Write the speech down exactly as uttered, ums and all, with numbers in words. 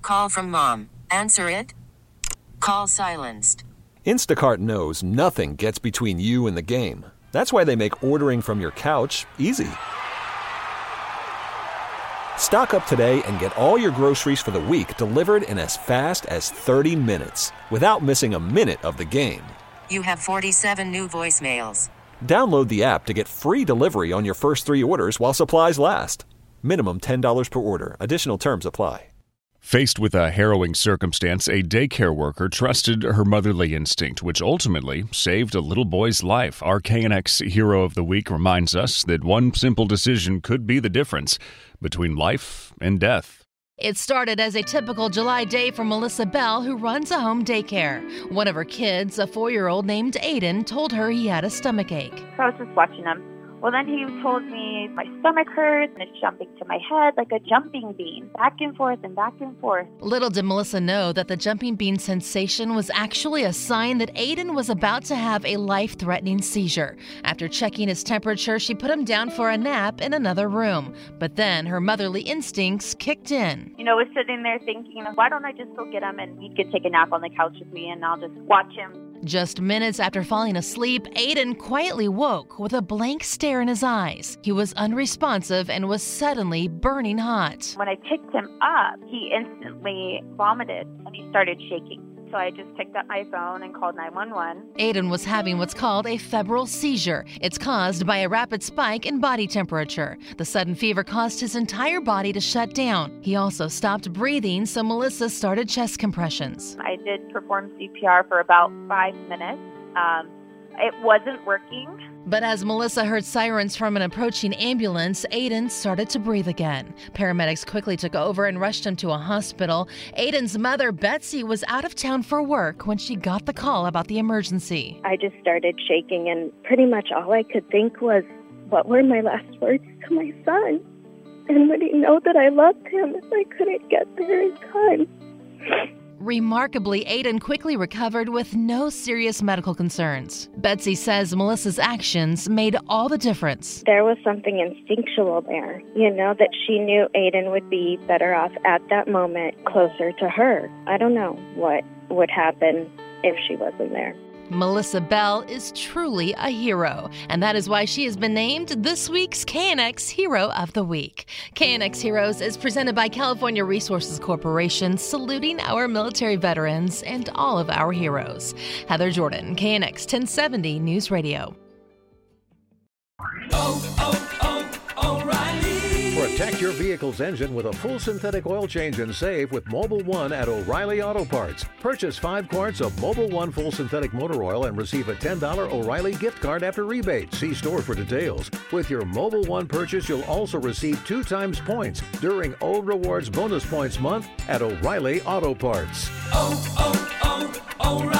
call from mom. Answer it. Call silenced. Instacart knows nothing gets between you and the game. That's why they make ordering from your couch easy. Stock up today and get all your groceries for the week delivered in as fast as thirty minutes without missing a minute of the game. You have forty-seven new voicemails. Download the app to get free delivery on your first three orders while supplies last. Minimum ten dollars per order. Additional terms apply. Faced with a harrowing circumstance, a daycare worker trusted her motherly instinct, which ultimately saved a little boy's life. Our K N X Hero of the Week reminds us that one simple decision could be the difference between life and death. It started as a typical July day for Melissa Bell, who runs a home daycare. One of her kids, a four-year-old named Aiden, told her he had a stomach ache. So I was just watching him. Well, then he told me my stomach hurts and it's jumping to my head like a jumping bean, back and forth and back and forth. Little did Melissa know that the jumping bean sensation was actually a sign that Aiden was about to have a life-threatening seizure. After checking his temperature, she put him down for a nap in another room. But then her motherly instincts kicked in. You know, I was sitting there thinking, why don't I just go get him and he could take a nap on the couch with me and I'll just watch him. Just minutes after falling asleep, Aiden quietly woke with a blank stare in his eyes. He was unresponsive and was suddenly burning hot. When I picked him up, he instantly vomited and he started shaking. So I just picked up my phone and called nine one one. Aiden was having what's called a febrile seizure. It's caused by a rapid spike in body temperature. The sudden fever caused his entire body to shut down. He also stopped breathing, so Melissa started chest compressions. I did perform C P R for about five minutes. Um, it wasn't working. But as Melissa heard sirens from an approaching ambulance, Aiden started to breathe again. Paramedics quickly took over and rushed him to a hospital. Aiden's mother, Betsy, was out of town for work when she got the call about the emergency. I just started shaking, and pretty much all I could think was, what were my last words to my son? And would he know that I loved him if I couldn't get there in time? Remarkably, Aiden quickly recovered with no serious medical concerns. Betsy says Melissa's actions made all the difference. There was something instinctual there, you know, that she knew Aiden would be better off at that moment closer to her. I don't know what would happen if she wasn't there. Melissa Bell is truly a hero, and that is why she has been named this week's K N X Hero of the Week. K N X Heroes is presented by California Resources Corporation, saluting our military veterans and all of our heroes. Heather Jordan, K N X ten seventy News Radio. Oh, oh, oh, O'Reilly. Protect your vehicle's engine with a full synthetic oil change and save with Mobil one at O'Reilly Auto Parts. Purchase five quarts of Mobil one full synthetic motor oil and receive a ten dollars O'Reilly gift card after rebate. See store for details. With your Mobil one purchase, you'll also receive two times points during O Rewards Bonus Points Month at O'Reilly Auto Parts. Oh, oh, oh, O'Reilly.